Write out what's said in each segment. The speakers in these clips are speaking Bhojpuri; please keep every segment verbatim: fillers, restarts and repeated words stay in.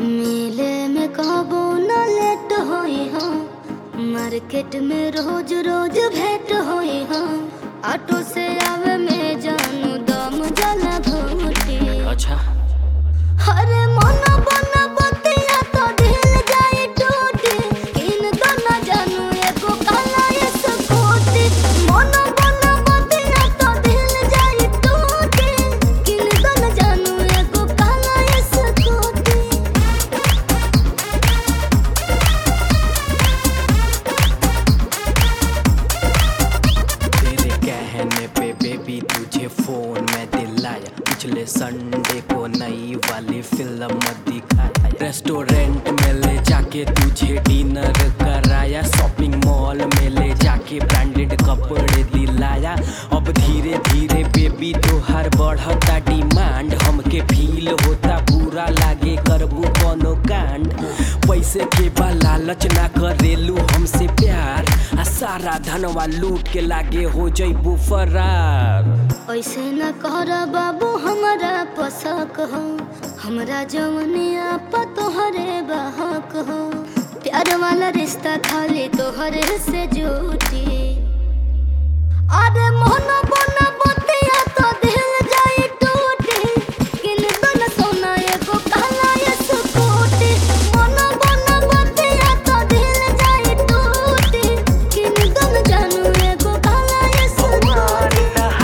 मेले में कबो न लेट होई हो, मार्केट में रोज रोज भेंट होई हो। ऑटो से आवे में जानू दम जला घोटी। अच्छा अरे मना बना बतिया तो दिल जाई टूटी। इन दोनों जानू एगो काला ये सकोटी। मना बना बतिया तो दिल जाई टूटी। इन दोनों जानू एगो काला ये सकोटी। तेरे कहने पे बेबी तुझे फोन में दिलाया, पिछले संडे को नई वाली फिल्म दिखाया। रेस्टोरेंट में ले जाके तुझे डिनर कराया, शॉपिंग मॉल में ले जाके ब्रांडेड कपड़े दिलाया। अब धीरे धीरे बेबी तोहार बढ़ता डिमांड, हमके फील होता बुरा लागे करबू कोनो कांड। पैसे के बा लालच ना करेलू हमसे प्यार, आ सारा धनवा लूट के लागे हो जइबू फरार। ऐसे न कर बाबू हमारा पसक हो, हमरा जवनिया पर तोहरे बहक हो। प्यार वाला रिश्ता खाली तोहरे से जुटी। अरे मोहना बना बतिया तो दिल जाई टूटी। किन दोनों सोना एगो काला ये सुकोटी। मोहना बना बतिया तो दिल जाई टूटी। किन दोनों जानू एगो काला ये सुकोटी।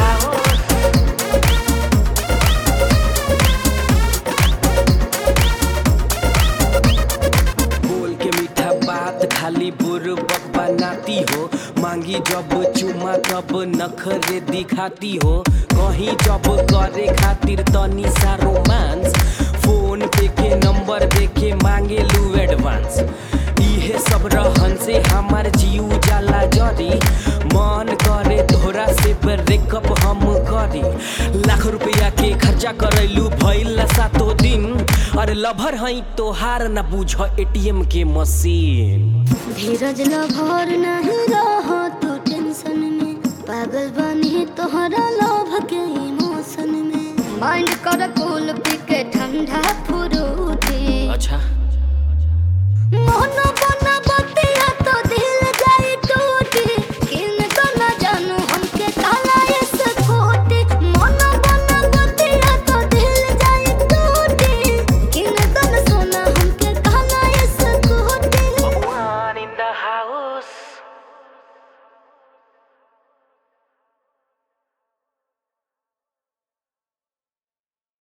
बोल के मीठा बात खाली बुर्बक बनाती हो, मांगी जब चुमा तब नखरे दिखाती हो। कहीं जब करे खातिर तनी सा रोमांस, फोन पे के नंबर देके मांगे लू एडवांस। इहे सब रहन से हमार जीव जाला जरी, मन करे तोहरा से ब्रेकअप हम करी। लाख रुपया के खर्चा करैलू भइल सातो दिन, अरे लभर हई तोहार न बुझ एटीएम के मशीन। धीरज लभर नहीं रह तू टेंशन में, पागल बनी तोहरा लव के इमोशन में। माइंड कर कूल पी के ठंडा फ्रूटी। अच्छा मोहना